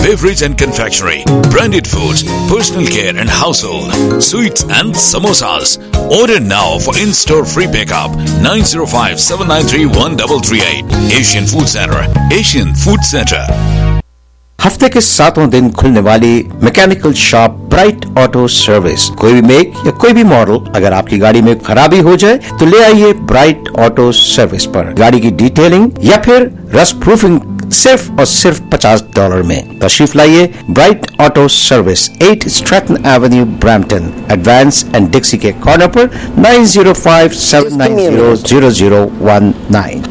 beverage and confectionery, branded foods, personal care and household, sweets and samosas. Order now for in-store free pickup. 9057931338. Asian Food Center. Asian Food Center. हफ्ते के 7 दिन खुलने वाली mechanical shop bright auto service. कोई भी make या कोई भी मॉडल अगर आपकी गाड़ी में खराबी हो जाए तो ले आइए ब्राइट ऑटो सर्विस पर। गाड़ी की डिटेलिंग या फिर रस्ट प्रूफिंग सिर्फ और सिर्फ $50 में। तशरीफ लाइए Bright auto Service, 8 Stratton Avenue, Brampton. Advance and Dixie के कॉर्नर पर 9057900019।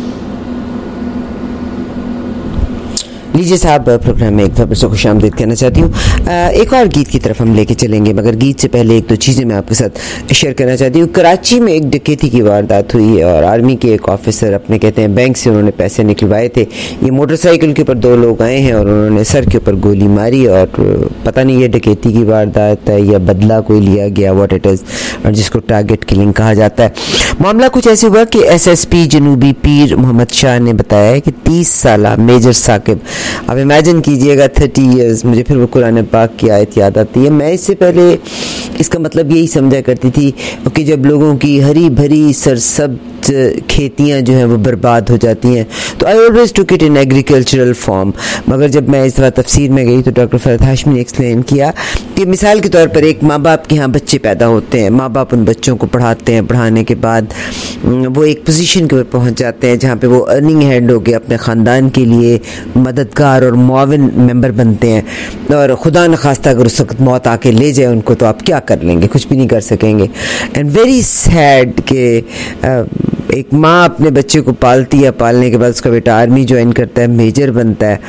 लीजिए साहब, प्रोग्राम में एक बार से खुशामदीद कहना चाहती हूँ। एक और गीत की तरफ हम लेके चलेंगे, मगर गीत से पहले एक दो चीज़ें मैं आपके साथ शेयर करना चाहती हूँ। कराची में एक डकैती की वारदात हुई है और आर्मी के एक ऑफिसर अपने कहते हैं बैंक से उन्होंने पैसे निकलवाए थे। ये मोटरसाइकिल के ऊपर 2 लोग आए हैं और उन्होंने सर के ऊपर गोली मारी और पता नहीं ये डकैती की वारदात है या बदला कोई लिया गया, व्हाट इट इज़, और जिसको टारगेट किलिंग कहा जाता है। मामला कुछ ऐसे हुआ कि SSP जनूबी पीर मोहम्मद शाह ने बताया है कि 30 साला मेजर साकिब, अब इमेजिन कीजिएगा 30 इयर्स, मुझे फिर वो कुरान पाक की आयत याद आती है। मैं इससे पहले इसका मतलब यही समझा करती थी कि जब लोगों की हरी भरी सरसब्ज खेतियां जो हैं वो बर्बाद हो जाती हैं तो I always took it in agricultural form. मगर जब मैं इस दफ़ा तफसीर में गई तो डॉक्टर फरहत हाशमी ने एक्सप्लेन किया कि मिसाल के तौर पर एक माँ बाप के यहाँ बच्चे पैदा होते हैं, माँ बाप उन बच्चों को पढ़ाते हैं, पढ़ाने के बाद वो एक पोजीशन के ऊपर पहुँच जाते हैं जहाँ पे वो अर्निंग हेड हो के अपने ख़ानदान के लिए मददगार और मुआविन मेंबर बनते हैं। और खुदा न खास्ता अगर उस वक्त मौत आके ले जाए उनको तो आप क्या कर लेंगे, कुछ भी नहीं कर सकेंगे। एंड वेरी सैड के एक माँ अपने बच्चे को पालती है, पालने के बाद उसका बेटा आर्मी ज्वाइन करता है, मेजर बनता है,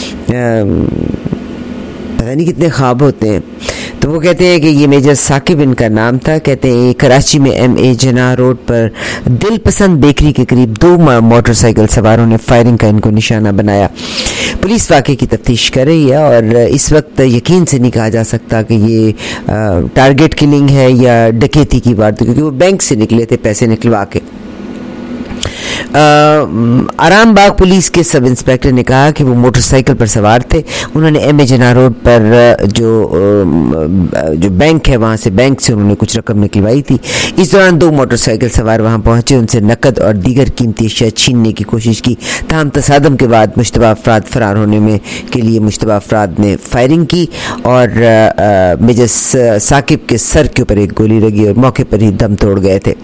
पता नहीं कितने ख्वाब होते हैं। तो वो कहते हैं कि ये मेजर साकिब इनका नाम था। कहते हैं ये कराची में MA जना रोड पर दिल पसंद बेकरी के करीब 2 मोटरसाइकिल सवारों ने फायरिंग का इनको निशाना बनाया। पुलिस वाक़े की तफ्तीश कर रही है और इस वक्त यकीन से नहीं कहा जा सकता कि ये टारगेट किलिंग है या डकैती की वारदात, क्योंकि वो बैंक से निकले थे पैसे निकलवा के। आराम बाग पुलिस के सब इंस्पेक्टर ने कहा कि वो मोटरसाइकिल पर सवार थे। उन्होंने MA जना रोड पर जो बैंक है वहाँ से, बैंक से उन्होंने कुछ रकम निकलवाई थी। इस दौरान 2 मोटरसाइकिल सवार वहाँ पहुँचे, उनसे नकद और दीगर कीमती अशिया छीनने की कोशिश की। ताहम तसादम के बाद मुश्तबा अफराद फरार होने में के लिए मुश्तबा अफराद ने फायरिंग की और मेजर साकिब के सर के ऊपर एक गोली लगी और मौके पर ही दम तोड़ गए थे।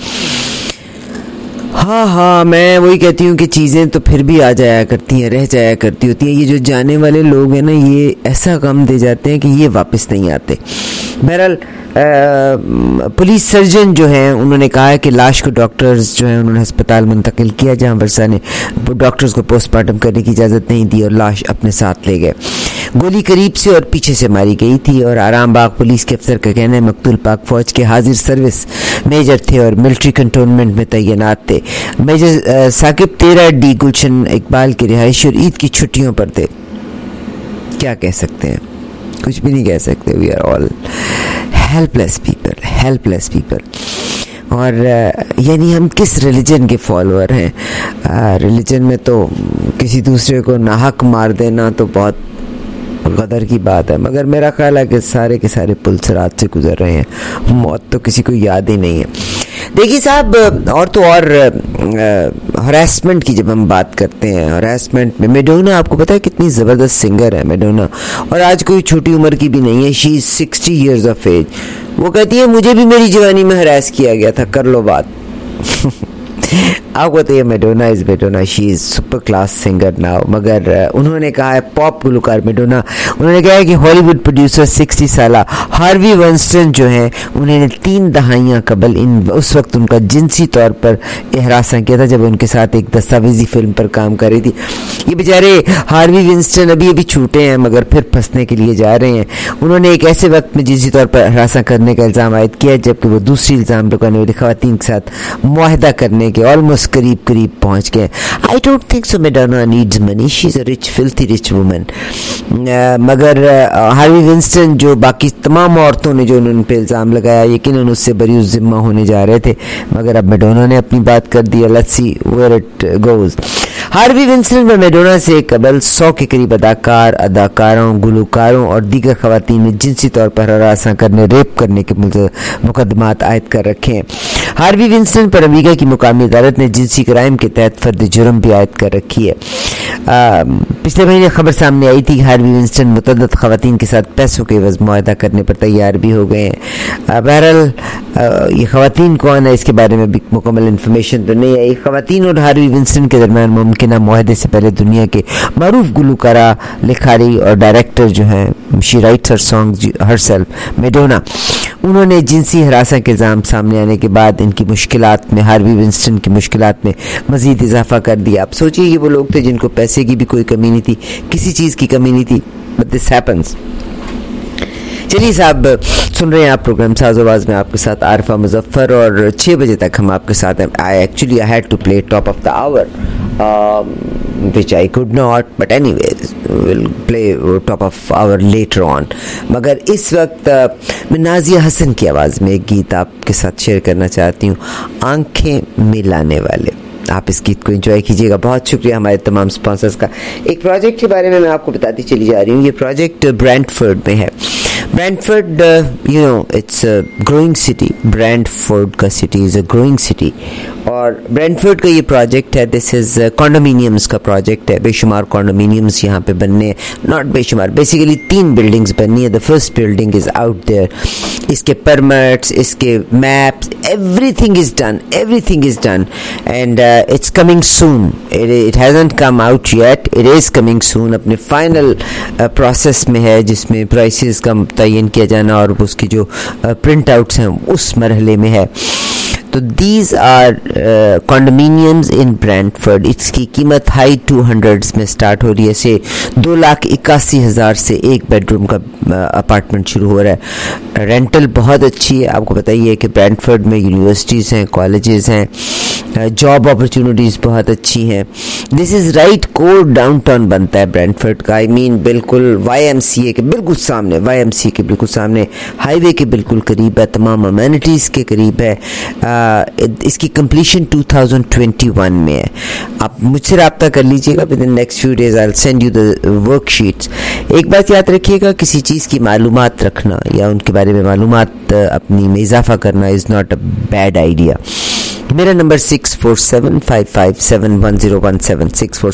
हाँ, मैं वही कहती हूँ कि चीज़ें तो फिर भी आ जाया करती हैं, रह जाया करती होती हैं। ये जो जाने वाले लोग हैं ना, ये ऐसा गम दे जाते हैं कि ये वापस नहीं आते। बहरहाल पुलिस सर्जन जो हैं उन्होंने कहा है कि लाश को डॉक्टर्स जो हैं उन्होंने अस्पताल मुंतकिल किया, जहां वर्षा ने डॉक्टर्स को पोस्टमार्टम करने की इजाज़त नहीं दी और लाश अपने साथ ले गए। गोली करीब से और पीछे से मारी गई थी और आराम बाग पुलिस के अफसर का कहना है मकतूल पाक फौज के हाजिर सर्विस मेजर थे और मिलिट्री कंटोनमेंट में तैनात थे। मेजर साकिब 13D गुलशन इकबाल की रिहायशी और ईद की छुट्टियों पर थे। क्या कह सकते हैं, कुछ भी नहीं कह सकते। We are all helpless people. और यानी हम किस रिलीजन के फॉलोअर हैं? रिलीजन में तो किसी दूसरे को नाहक मार देना तो बहुत गदर की बात है, मगर मेरा ख्याल है कि सारे के सारे पुल सिरात से गुजर रहे हैं, मौत तो किसी को याद ही नहीं है। देखिए साहब, और तो और हरासमेंट की जब हम बात करते हैं, हरासमेंट में मैडोना, आपको पता है कितनी ज़बरदस्त सिंगर है मैडोना, और आज कोई छोटी उम्र की भी नहीं है, she is 60 years of age। वो कहती है मुझे भी मेरी जवानी में हरास किया गया था, कर लो बात। आपको बताइए Madonna is Madonna, she is super class singer now. मगर उन्होंने कहा है, पॉप गुलकार मैडोना, उन्होंने कहा है कि हॉलीवुड प्रोड्यूसर 60 साला हार्वी वैनस्टाइन जो हैं उन्होंने 3 दहाइयाँ कबल उस वक्त उनका जिनसी तौर पर हरासा किया था जब उनके साथ एक दस्तावेजी फिल्म पर काम कर रही थी। ये बेचारे हार्वी वैनस्टाइन अभी छूटे हैं मगर फिर फंसने के लिए जा रहे हैं। उन्होंने एक ऐसे वक्त में जिनसी तौर पर हरासा करने का इल्ज़ाम आयद किया जबकि वो दूसरी इल्ज़ाम लगाने वाली खवातीन के साथ मुआहदा करने हैं कि ऑलमोस्ट करीब करीब पहुंच गए. I don't think so Madonna needs money, she is a rich filthy rich woman. मगर हार्वी विंस्टन, जो बाकी तमाम औरतों ने जो उन पे इल्ज़ाम लगाया, यकीनन उससे बरी ज़िम्मा होने जा रहे थे, मगर अब मैडोना ने अपनी बात कर दी. Let's see where it goes. Harvey Winston व मैडोना से कबल 100 के करीब अदाकारों, गुलकारों और दीगर खवातीन ने जिनसी तौर पर हरासा करने, रेप करने के मुकदमात आयद कर रखे हैं. हार्वी विंस्टन पर अमेरिका की मुकामी अदालत ने जिनसी क्राइम के तहत फर्द जुर्म भी आयद कर रखी है. पिछले महीने खबर सामने आई थी कि हार्वी विंस्टन मुतअद्दिद खवातीन के साथ पैसों के एवज मुआहदा करने पर तैयार भी हो गए हैं. बहरहाल ये खवातीन कौन है, इसके बारे में भी मुकम्मल इन्फॉर्मेशन तो नहीं है. खवातीन और हार्वी विंस्टन के दरमियान मुमकिना मुआहदे से पहले दुनिया के मारूफ गुलकारा, लिखारी और डायरेक्टर जो हैं, she writes her song herself, Madonna, उन्होंने जिनसी हरासा के इल्ज़ाम सामने आने के बाद इनकी मुश्किलात में, हार्वी विंस्टन की मुश्किलात में मज़ीद इजाफा कर दिया. आप सोचिए, ये वो लोग थे जिनको पैसे की भी कोई कमी नहीं थी, किसी चीज़ की कमी नहीं थी, बट दिस हैपन्स. चलिए साहब, सुन रहे हैं आप प्रोग्राम साज़ में आपके साथ आरिफा मुजफ्फर, और 6 बजे तक हम आपके साथ हैं. I had to play top of the hour, which I could not, but anyways we'll play top of hour later on. मगर इस वक्त मैं नाजिया हसन की आवाज़ में एक गीत आपके साथ शेयर करना चाहती हूँ, आंखें मिलाने वाले. आप इस गीत को एंजॉय कीजिएगा. बहुत शुक्रिया हमारे तमाम स्पॉन्सर्स का. एक प्रोजेक्ट के बारे में मैं आपको बताती चली जा रही हूँ. ये प्रोजेक्ट ब्रैंडफोर्ड में है. Brantford, you know, it's a growing city. Brantford का city is a growing city. और ब्रैंडफोर्ड का ये प्रोजेक्ट है, दिस इज़ कॉन्डोमिनियम्स का प्रोजेक्ट है. बेशुमार कॉन्डोमिनियम्स यहाँ पे बनने, नॉट बेशुमार, बेसिकली 3 बिल्डिंग्स बननी है. The first building is out there. इसके परमिट्स, इसके maps, everything is done and it's coming soon. It hasn't come out yet, it is coming soon. अपने फाइनल प्रोसेस में है, जिसमें प्राइसेस का तयन किया जाना और उसकी जो प्रिंट आउट्स हैं उस मरहले में है. तो दीज आर कॉन्डोमिनियम्स इन ब्रैंडफोर्ड. इसकी कीमत हाई 200s में स्टार्ट हो रही है. से 2,81,000 से एक बेडरूम का अपार्टमेंट शुरू हो रहा है. रेंटल बहुत अच्छी है. आपको बताइए कि ब्रैंडफोर्ड में यूनिवर्सिटीज़ हैं, कॉलेजेस हैं, जॉब अपॉर्चुनिटीज़ बहुत अच्छी हैं. This is right core downtown बनता है ब्रैंडफोर्ड का. आई मीन बिल्कुल YMCA के बिल्कुल सामने, YMCA के बिल्कुल सामने, हाईवे के बिल्कुल करीब है, तमाम अमेनिटीज़ के करीब है. इसकी कंप्लीशन 2021 में है. आप मुझसे रब्ता कर लीजिएगा. Within next few days I will send you the worksheets. एक बात याद रखिएगा, किसी चीज़ की मालूमात रखना या उनके बारे में मालूमात अपनी में इजाफा करना is not a bad idea. मेरा नंबर 6475571017,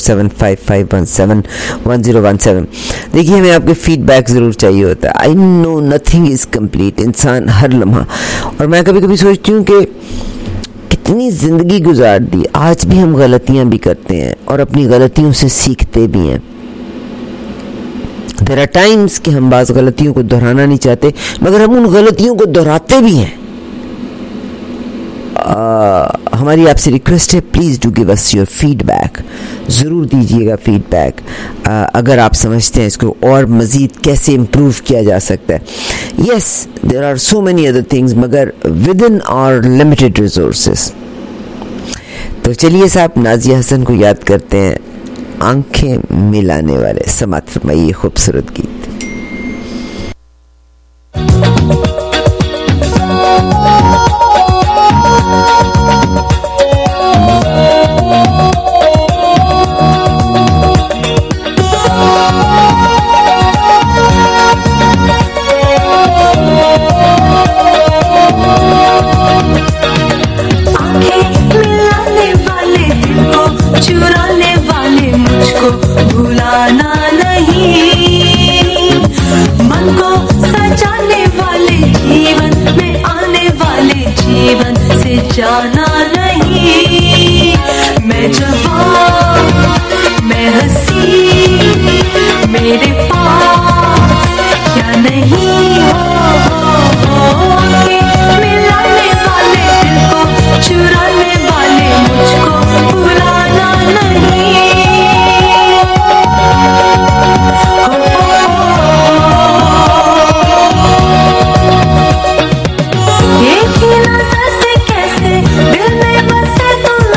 6475571017. देखिए, हमें आपके फीडबैक ज़रूर चाहिए होता है. I know nothing is complete. इंसान हर लम्हा, और मैं कभी कभी सोचती हूँ कि कितनी ज़िंदगी गुजार दी, आज भी हम गलतियाँ भी करते हैं और अपनी गलतियों से सीखते भी हैं. देयर आर टाइम्स कि हम बाज़ गलतियों को दोहराना नहीं चाहते, मगर हम उन गलतियों को दोहराते भी हैं. हमारी आपसे रिक्वेस्ट है, please do give us your feedback. ज़रूर दीजिएगा फीडबैक. अगर आप समझते हैं इसको और मज़ीद कैसे इम्प्रूव किया जा सकता है. Yes, there are so many other things, मगर within our limited resources. तो चलिए साहब, नाजिया हसन को याद करते हैं, आंखें मिलाने वाले. समात फरमाइए खूबसूरत गीत. चुराने वाले मुझको भुलाना नहीं, मन को सजाने वाले जीवन में आने वाले जीवन से जाना नहीं. मैं जवान, मैं हंसी, मेरे पास क्या नहीं हो. मिलाने वाले दिल को चुराने वाले मुझको भुलाना नहीं. एक ही नजर से कैसे दिल में बसे तुम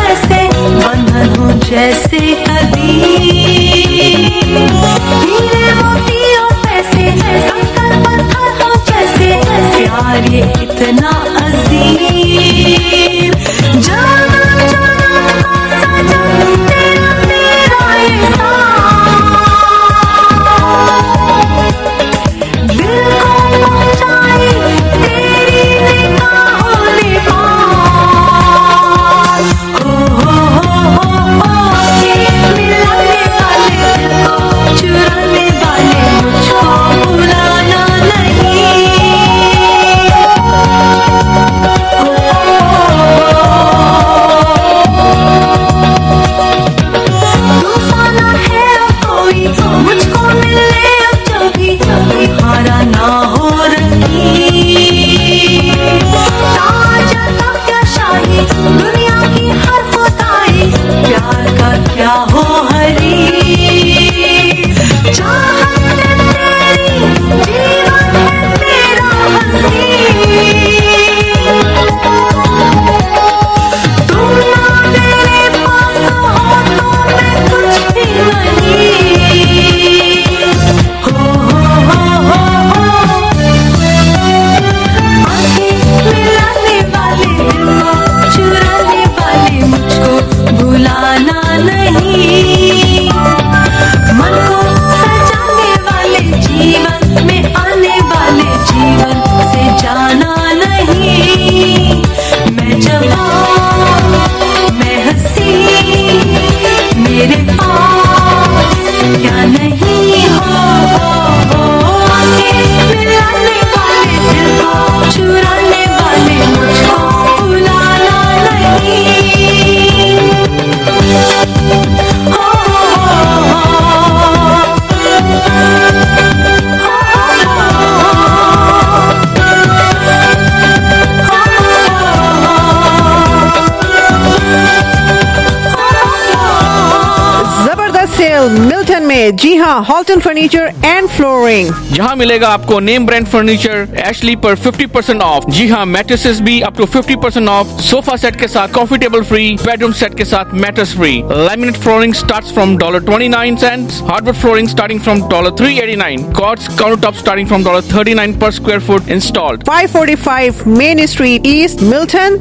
मिल्टन में। जी हाँ, हॉल्टन फर्नीचर एंड फ्लोरिंग। यहाँ मिलेगा आपको नेम ब्रांड फर्नीचर एशली पर 50% ऑफ। जी हाँ, मैट्रेसेस भी up to 50% off. Sofa set के साथ coffee table free, bedroom set के साथ mattress free. Laminate flooring starts from $29, hardwood flooring starting from $389, quartz counter top starting from $39 per square foot installed. 545 Main Street East, Milton,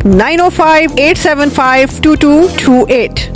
905-875-2228.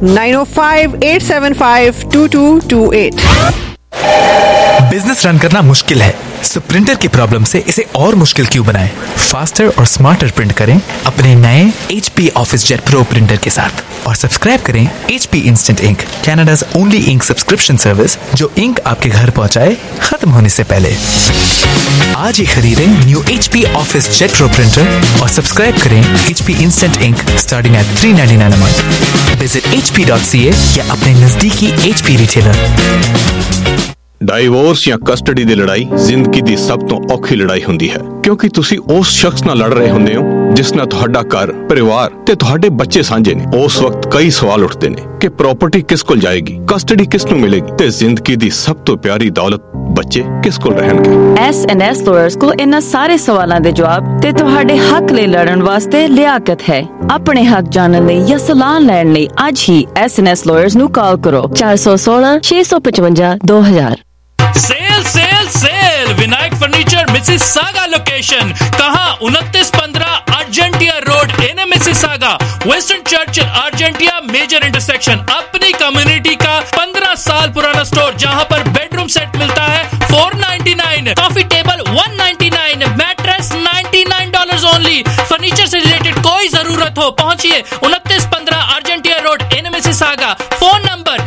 905-875-2228. Business run करना मुश्किल है, सो printer की problem से इसे और मुश्किल क्यों बनाएं? फास्टर और स्मार्टर प्रिंट करें अपने नए HP ऑफिसजेट प्रो प्रिंटर के साथ और सब्सक्राइब करें HP instant ink, Canada's only ink subscription service जो इंक आपके घर पहुंचाए खत्म होने से पहले। आज ही खरीदें new HP OfficeJet pro printer और सब्सक्राइब करें HP instant ink starting at $399 a month। Visit hp.ca या अपने नजदीकी HP रिटेलर। ਡਾਈਵੋਰਸ ਜਾਂ ਕਸਟਡੀ ਦੀ ਲੜਾਈ ਜ਼ਿੰਦਗੀ ਦੀ ਸਭ ਤੋਂ ਔਖੀ ਲੜਾਈ ਹੁੰਦੀ ਹੈ ਕਿਉਂਕਿ ਤੁਸੀਂ ਉਸ ਸ਼ਖਸ ਨਾਲ ਲੜ ਰਹੇ ਹੁੰਦੇ ਹੋ ਜਿਸ ਨਾਲ ਤੁਹਾਡਾ ਘਰ, ਪਰਿਵਾਰ ਤੇ ਤੁਹਾਡੇ ਬੱਚੇ ਸਾਂਝੇ ਨੇ। ਉਸ ਵਕਤ ਕਈ ਸਵਾਲ ਉੱਠਦੇ ਨੇ ਕਿ ਪ੍ਰਾਪਰਟੀ ਕਿਸ ਕੋਲ ਜਾਏਗੀ, ਕਸਟਡੀ ਕਿਸ ਨੂੰ ਮਿਲੇਗੀ ਤੇ ਜ਼ਿੰਦਗੀ ਦੀ ਸਭ ਤੋਂ ਪਿਆਰੀ ਦੌਲਤ ਬੱਚੇ ਕਿਸ ਕੋਲ ਰਹਿਣਗੇ। S&S ਲਾਇਰਸ ਕੋਲ ਇਹਨਾਂ ਸਾਰੇ ਸਵਾਲਾਂ ਦੇ ਜਵਾਬ ਤੇ ਤੁਹਾਡੇ ਹੱਕ ਲਈ ਲੜਨ ਵਾਸਤੇ ਲਿਆਕਤ ਹੈ। ਆਪਣੇ ਹੱਕ ਜਾਣਨ ਲਈ ਜਾਂ ਸਲਾਹ ਲੈਣ ਲਈ ਅੱਜ ਹੀ S&S ਲਾਇਰਸ ਨੂੰ ਕਾਲ ਕਰੋ 416 655 2000। Sale sale sale Vinayak furniture Mississauga location कहाँ 2915 Argentia road in Mississauga, Western Churchill Argentia major intersection. अपनी कम्युनिटी का 15 साल पुराना स्टोर जहाँ पर बेडरूम सेट मिलता है $499, coffee table $199, mattress $99 only. Furniture से रिलेटेड कोई जरूरत हो पहुँचिए 2915 Argentia road in Mississauga. Phone number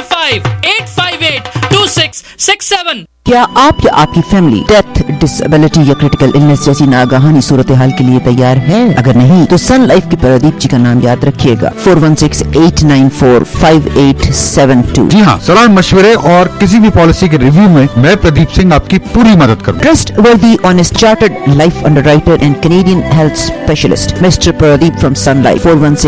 905-858-2667। क्या आप या आपकी फैमिली डेथ, डिसेबिलिटी या क्रिटिकल इलनेस जैसी नागाहानी सूरत हाल के लिए तैयार है? अगर नहीं तो सन लाइफ के प्रदीप जी का नाम याद रखिएगा। 416-894-5872। जी हाँ, सलाह मशवरे और किसी भी पॉलिसी के रिव्यू में मैं प्रदीप सिंह आपकी पूरी मदद करूँ। Trustworthy, honest, chartered life underwriter and Canadian health specialist mister Pradeep from Sun Life.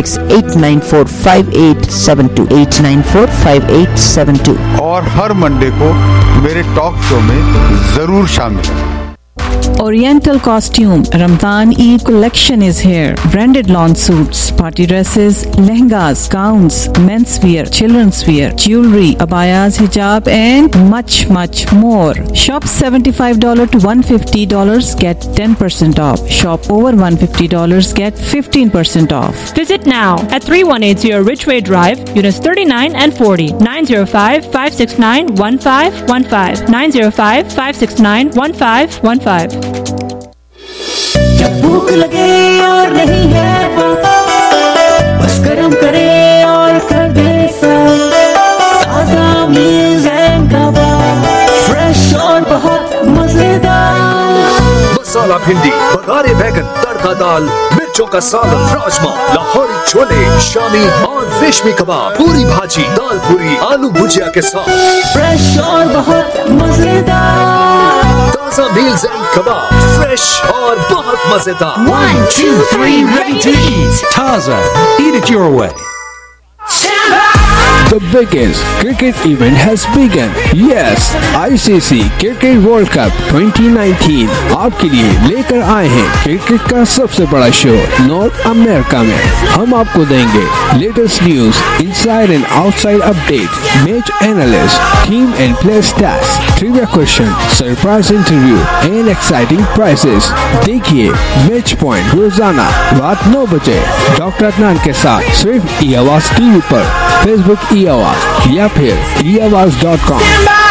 416-894-5872 894-5872। और हर मंडे को मेरे टॉक शो में जरूर शामिल है। Oriental Costume Ramadan Eid collection is here. Branded lawn suits, party dresses, lehengas, gowns, men's wear, children's wear, jewelry, abayas, hijab and much more. Shop $75 to $150, get 10% off. Shop over $150, get 15% off. Visit now at 3180 Ridgeway Drive, Units 39 and 40, 905-569-1515, 905-569-1515. जब भूख लगे और नहीं है वक्त, बस गरम करे और कर दे सर्व। ताजा मील्स एंड कबाब, फ्रेश और बहुत मजेदार। मसाला भिंडी, बघारे बैगन, तड़का दाल, मिर्चों का सालन, राजमा, लाहौरी छोले, शामी और रेशमी कबाब, पूरी भाजी, दाल पूरी, आलू भुजिया के साथ। फ्रेश और बहुत मजेदार। ताजा मील्स एंड कबाब, फ्रेश और बहुत मजेदार। 1, 2, 3, ready to eat. Taza, eat it your way. The biggest cricket event has begun. Yes, ICC Cricket World Cup 2019 आपके लिए लेकर आए हैं क्रिकेट का सबसे बड़ा शो नॉर्थ अमेरिका में। हम आपको देंगे latest news, inside and outside update, match analyst, team and player stats, trivia question, surprise interview and exciting prizes. देखिए मैच पॉइंट रोजाना रात 9 बजे डॉक्टर अदनान के साथ सिर्फ ई आवाज टीवी पर, फेसबुक ई आवाज या फिर eAwaz.com।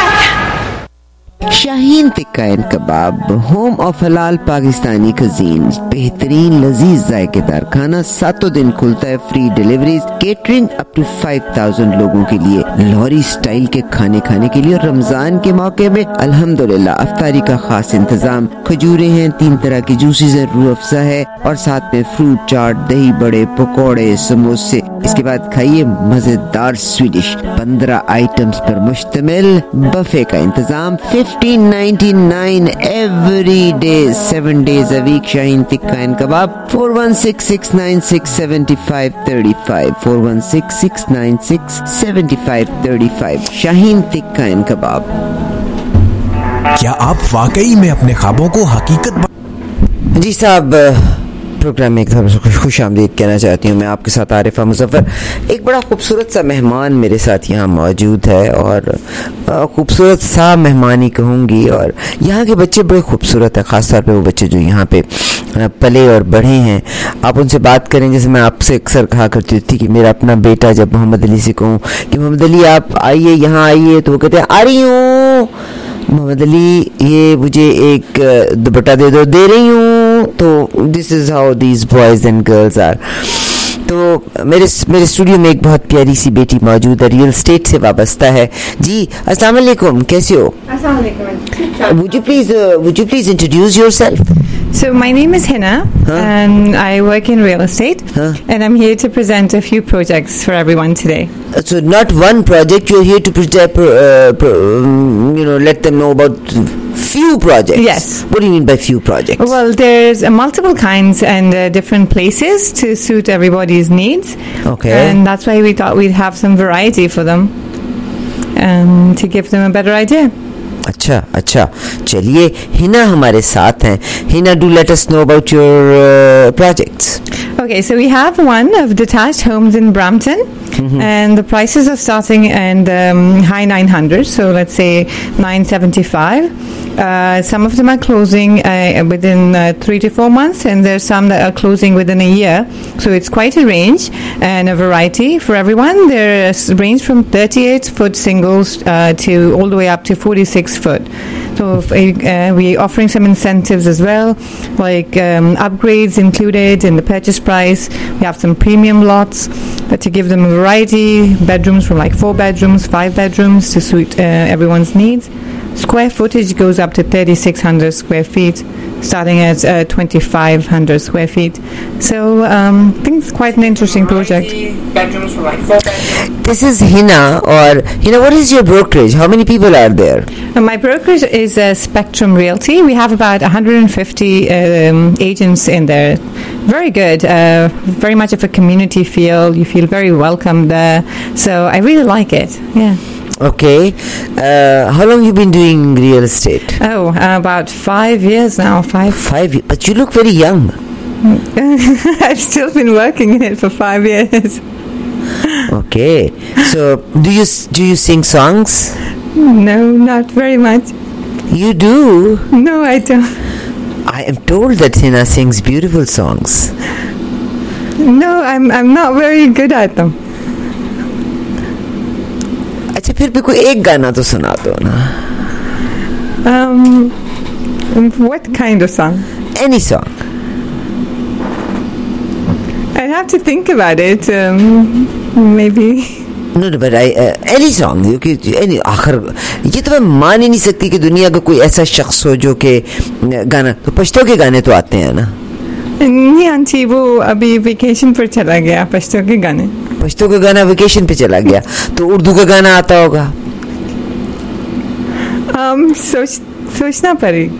Shaheen Tikka and Kabab, home of halal Pakistani cuisine, बेहतरीन लजीज जायकेदार खाना, 7 दिन खुलता है, free deliveries, catering up to 5000 लोगों के लिए, लाहौरी स्टाइल के खाने खाने के लिए। और रमजान के मौके में अल्हम्दुलिल्लाह अफ्तारी का खास इंतजाम, खजूरें हैं, 3 तरह की जूसेस है, रूह अफ़ज़ा है और साथ में फ्रूट चाट, दही बड़े, पकौड़े, समोसे। इसके बाद खाइए मजेदार स्वीडिश 15 आइटम्स पर मुश्तमिल बफे का इंतजाम। 50 $14.99 every day, 7 days a week. Shaheen Tikka and Kebab. 416-696-7535. 416-696-7535. Shaheen Tikka and Kebab. क्या आप वाकई में अपने ख्वाबों को हकीकत जी साहब, प्रोग्राम में एक दफ़ा खुश आमदीद कहना चाहती हूँ। मैं आपके साथ आरिफा मुजफ्फर। एक बड़ा खूबसूरत सा मेहमान मेरे साथ यहाँ मौजूद है, और खूबसूरत सा मेहमान ही कहूँगी। और यहाँ के बच्चे बड़े खूबसूरत हैं, ख़ासतौर पे वो बच्चे जो यहाँ पे पले और बढ़े हैं। आप उनसे बात करें, जैसे मैं आपसे अक्सर कहा करती थी कि मेरा अपना बेटा जब मोहम्मद अली से कहूँ कि मोहम्मद अली आप आइए, यहाँ आइए, तो वो कहते हैं आ रही हूँ मोहम्मद अली, ये मुझे एक दुपट्टा दे दो, दे रही हूँ। तो this is how these boys and girls are. तो मेरे स्टूडियो में एक बहुत प्यारी सी बेटी मौजूद है, रियल एस्टेट से वाबस्ता है। जी अस्सलाम वालेकुम, कैसे हो? Would you please introduce yourself? So my name is Hina, and I work in real estate, and I'm here to present a few projects for everyone today. So not one project, you're here to present, let them know about few projects. Yes. What do you mean by few projects? Well, there's multiple kinds and different places to suit everybody's needs. Okay. And that's why we thought we'd have some variety for them, to give them a better idea. अच्छा, चलिए हिना हमारे साथ हैं। Hina, do let us know about your projects. Okay, so we have one of detached homes in Brampton, and the prices are starting in the high 900s, so let's say 975. Some of them are closing within 3 to 4 months, and there's some that are closing within a year. So it's quite a range and a variety for everyone. There's range from 38-foot singles to all the way up to 46-foot. So we're offering some incentives as well, like upgrades included in the purchase price. We have some premium lots to give them a variety, bedrooms from like 4 bedrooms, 5 bedrooms to suit everyone's needs. Square footage goes up to 3,600 square feet, starting at 2,500 square feet. So I think it's quite an interesting project. Bedrooms for like 4 bedrooms. This is Hina, or Hina, what is your brokerage? How many people are there? My brokerage is Spectrum Realty. We have about 150 agents in there. Very good. Very much of a community feel. You feel very welcome there. So I really like it. Yeah. Okay. How long you been doing real estate? Oh, about 5 years now. 5 years. But you look very young. I've still been working in it for 5 years. Okay. So do you sing songs? No, not very much. You do? No, I don't. I am told that Hina sings beautiful songs. No, I'm not very good at them. अच्छा, फिर भी कोई एक गाना तो सुना दो ना। What kind of song? Any song. I'd have to think about it. Maybe. No, but any song. आखिर ये तो मैं मान ही नहीं सकती कि दुनिया का कोई ऐसा शख्स हो जो कि गाना, तो पश्तो के गाने तो आते हैं ना। नहीं आंटी, वो अभी वेकेशन पर चला गया। पश्तो के गाना वेकेशन पे चला गया, तो उर्दू का गाना आता होगा। सोचना पड़ेगा।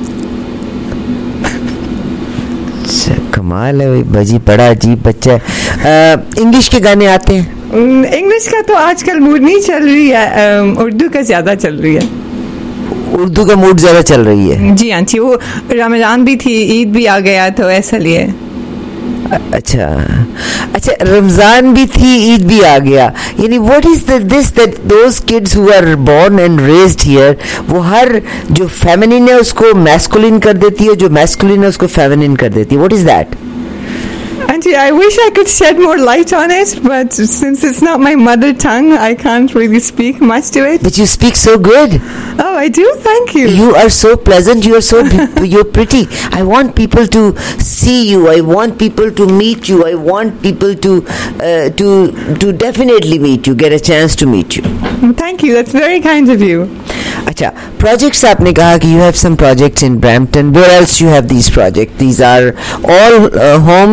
कमाल है बजी, बड़ा अजीब बच्चा है। इंग्लिश के गाने आते हैं? इंग्लिश का तो आजकल मूड नहीं चल रही है, उर्दू का ज्यादा चल रही है। उर्दू का मूड ज्यादा चल रही है? जी आंटी, वो रमजान भी थी, ईद भी आ गया, तो ऐसा लिए। अच्छा, रमजान भी थी, ईद भी आ गया, यानी what is this that those kids who are born and raised here, वो हर जो फेमिनिन है उसको मैस्कुलिन कर देती है, जो मैस्कुलिन है उसको फेमिनिन कर देती है। What is that? Auntie, I wish I could shed more light on it, but since it's not my mother tongue, I can't really speak much to it. But you speak so good. Oh, I do. Thank you. You are so pleasant. You are so you're pretty. I want people to see you. I want people to meet you. I want people to definitely meet you. Get a chance to meet you. Thank you. That's very kind of you. अच्छा, projects आपने कहा कि you have some projects in Brampton. Where else you have these projects? These are all homes, suite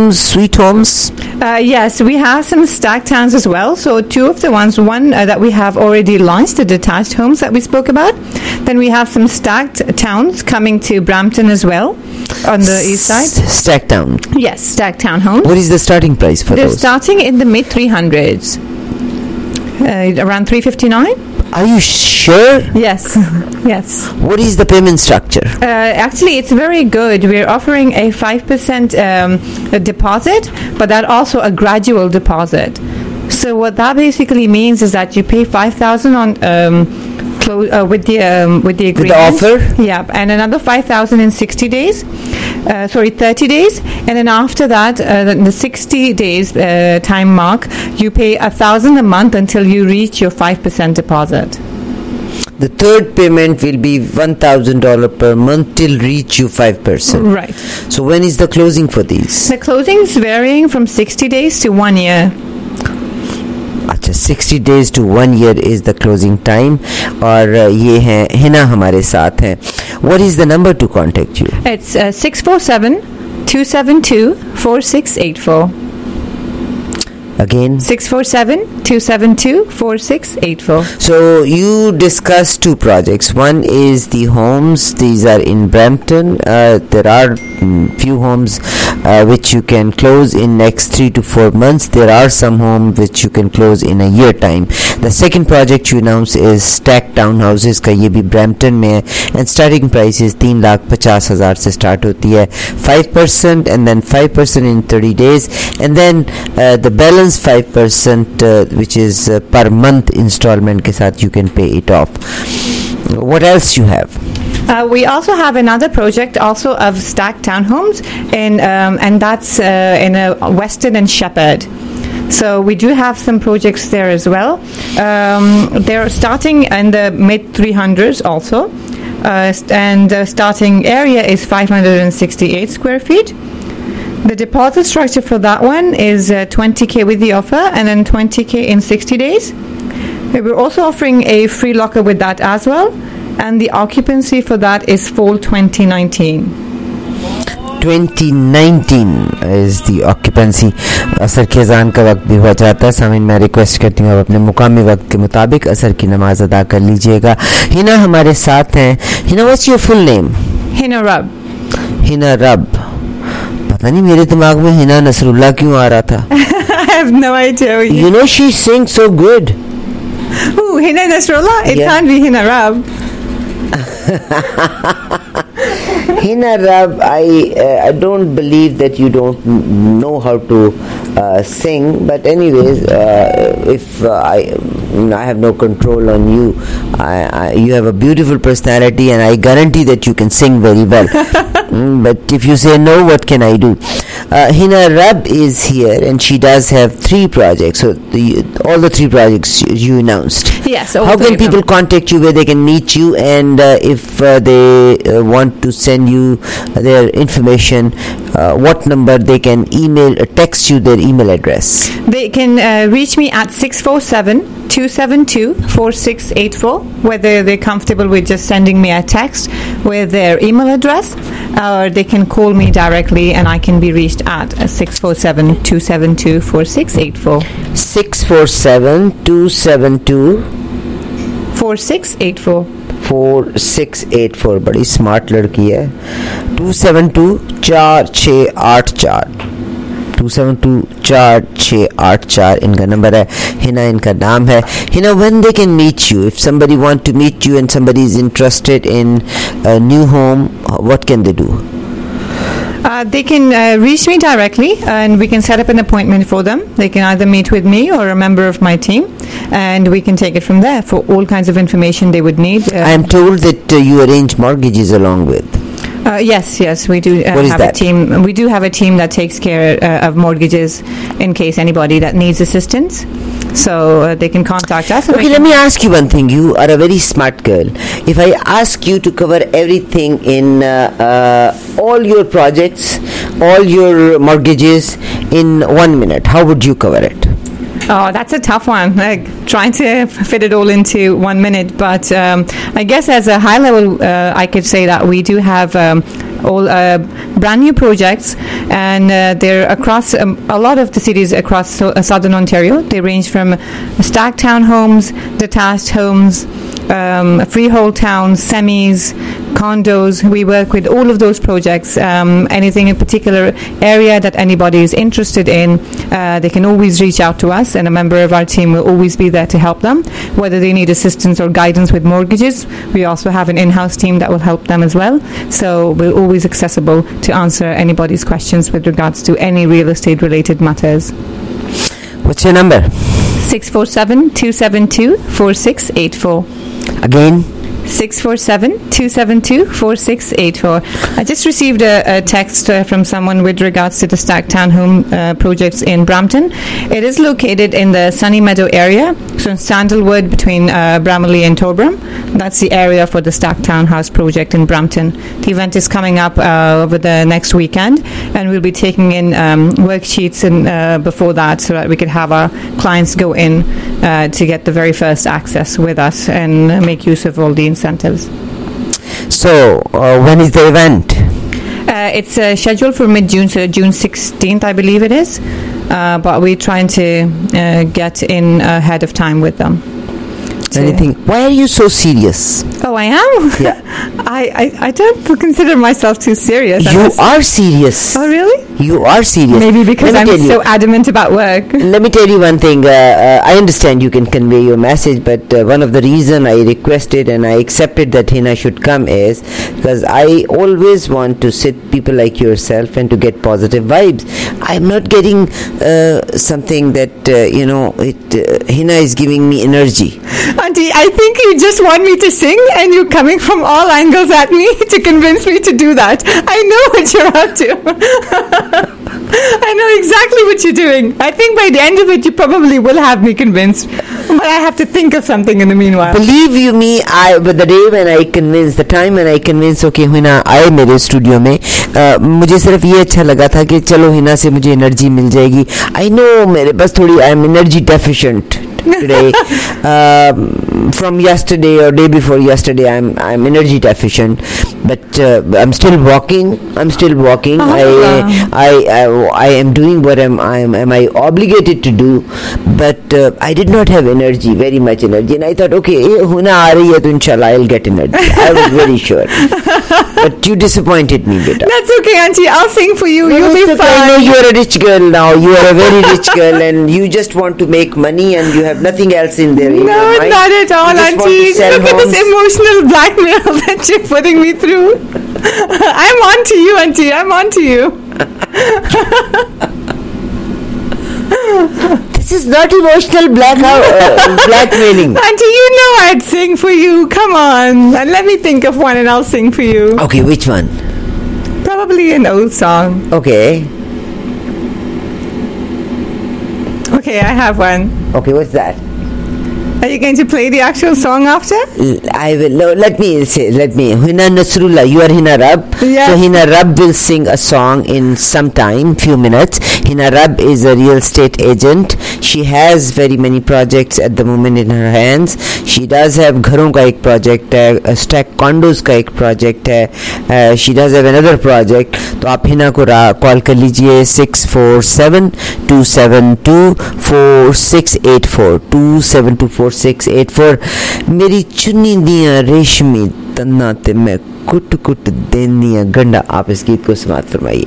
complete homes? Yes, we have some stacked towns as well. So two of the ones, one that we have already launched, the detached homes that we spoke about. Then we have some stacked towns coming to Brampton as well on the east side. Stacked town? Yes, stacked town homes. What is the starting price for They're those? starting in the mid 300s, around 359. Are you sure? Yes, yes. What is the payment structure? Actually, it's very good. We're offering a 5% a deposit, but that also a gradual deposit. So what that basically means is that you pay 5,000 on with the agreement. With the offer? Yeah, and another 5,000 in 60 days. 30 days, and then after that, the 60 days time mark, you pay 1,000 a month until you reach your 5% deposit. The third payment will be $1,000 per month till reach you 5%. Right. So when is the closing for these? The closing is varying from 60 days to 1 year. अच्छा 60 days to 1 year is the closing time. और ये हैं हिना हमारे साथ हैं. What is the number to contact you? It's 647-272-4684. Again? 647-272-4684. So you discussed two projects. One is the homes. These are in Brampton. There are few homes which you can close in next 3 to 4 months. There are some homes which you can close in a year time. The second project you announced is stacked townhouses का ये भी Brampton में है and starting price is 3,50,000 से start होती है 5% and then 5% in 30 days and then the balance 5% which is per month installment के साथ you can pay it off. What else you have? We also have another project also of stacked townhomes and that's in Weston and Shepherd. So we do have some projects there as well. They're starting in the mid 300s also, and the starting area is 568 square feet. The deposit structure for that one is 20K with the offer and then 20K in 60 days. We're also offering a free locker with that as well, and the occupancy for that is fall 2019. 2019 is the occupancy. असर के अज़ान का वक्त भी हो जाता है. सामीन मैं रिक्वेस्ट करती हूँ आप अपने मुकामी वक्त के मुताबिक असर की नमाज अदा कर लीजिएगा. हिना हमारे साथ हैं. Hina, what's your full name? Hina Rab. Hina रब. पता नहीं मेरे दिमाग में हिना नसरुल्लाह क्यों आ रहा था. I have no idea. You know she sings so good. Ooh, Hina Nasrullah? It can't be Hina Rab. Hina Rab, I don't believe that you don't know how to sing, but anyways, if I have no control on you, you have a beautiful personality and I guarantee that you can sing very well. But if you say no, what can I do? Hina Rab is here and she does have 3 projects. So all the 3 projects you announced. Yes. How can people contact you, where they can meet you, and if they want to send you their information, what number they can text you their email address? They can reach me at 647-272-4684, whether they're comfortable with just sending me a text with their email address, or they can call me directly and I can be reached at 647-272-4684. 647-272-4684. 4684. बड़ी smart लड़की है. 272-4684. 272-4684 इनका number है. हिना इनका नाम है. Hina, when they can meet you, if somebody want to meet you and somebody is interested in a new home, what can they do? They can reach me directly and we can set up an appointment for them. They can either meet with me or a member of my team and we can take it from there for all kinds of information they would need. I am told that you arrange mortgages along with. Yes, we do have a team. We do have a team that takes care of mortgages in case anybody that needs assistance. So they can contact us. Okay, let me ask you one thing. You are a very smart girl. If I ask you to cover everything in all your projects, all your mortgages in 1 minute, how would you cover it? Oh, that's a tough one. Like trying to fit it all into 1 minute. But I guess as a high level, I could say that we do have all brand new projects, and they're across a lot of the cities across southern Ontario. They range from stacked townhomes, detached homes, freehold towns, semis, condos. We work with all of those projects. Anything in particular area that anybody is interested in, they can always reach out to us, and a member of our team will always be there to help them. Whether they need assistance or guidance with mortgages, we also have an in-house team that will help them as well. So we're always accessible to answer anybody's questions with regards to any real estate related matters. What's your number? 647-272-4684. Again? 647-272-4684. I just received a text from someone with regards to the stacked townhome projects in Brampton. It is located in the Sunny Meadow area, so in Sandalwood between Bramalea and Torbram. That's the area for the stacked townhouse project in Brampton. The event is coming up over the next weekend, and we'll be taking in worksheets before that so that we could have our clients go in to get the very first access with us and make use of all the incentives. So, when is the event? It's scheduled for mid-June, so June 16th, I believe it is. But we're trying to get in ahead of time with them. Anything? Why are you so serious? Oh, I am? Yeah. I don't consider myself too serious. You are serious. Oh, really? You are serious. Maybe because I'm so adamant about work. Let me tell you one thing. I understand you can convey your message, but one of the reason I requested and I accepted that Hina should come is because I always want to sit people like yourself and to get positive vibes. I'm not getting something that, Hina is giving me energy. Auntie, I think you just want me to sing and you're coming from all angles at me to convince me to do that. I know what you're up to. I know exactly what you're doing. I think by the end of it, you probably will have me convinced. But I have to think of something in the meanwhile. Believe you me, the day when I convinced, the time when I convinced, okay, Hina आए मेरे studio में, मुझे सिर्फ ये अच्छा लगा था कि चलो हिना से मुझे एनर्जी मिल जाएगी. I know मेरे पास थोड़ी I am energy deficient today. From yesterday or day before yesterday, I'm energy deficient, but I'm still walking. I am doing what am I obligated to do, but I did not have energy, very much energy, and I thought, okay, Huna aa rahi hai to inshallah I'll get energy. I was very sure, but you disappointed me, beta. That's okay, auntie. I'll sing for you. You'll be fine. I know you are a rich girl now. You are a very rich girl, and you just want to make money, and you have nothing else in there. No, not at all, auntie. Look at this emotional blackmail that you're putting me through. I'm on to you, auntie. I'm on to you. This is not emotional blackmailing. Auntie, you know I'd sing for you. Come on. And let me think of one and I'll sing for you. Okay, which one? Probably an old song. Okay. Okay, I have one. Okay, what's that? Are you going to play the actual song after? I will. No, let me. Hina Nasrullah, you are Hina Rab. Yes. So Hina Rab will sing a song in some time, few minutes. Hina Rab is a real estate agent. She has very many projects at the moment in her hands. She does have घरों का एक project है, stack condos का एक project है. She does have another project. तो आप हिना को कॉल कर लीजिए 647-272-4684 272-4684. मेरी चुन्नी दियां रेशमी तन्ना ते मैं कुट कुट देनिया गंडा. आप इस गीत को समाप्त फरमाइए.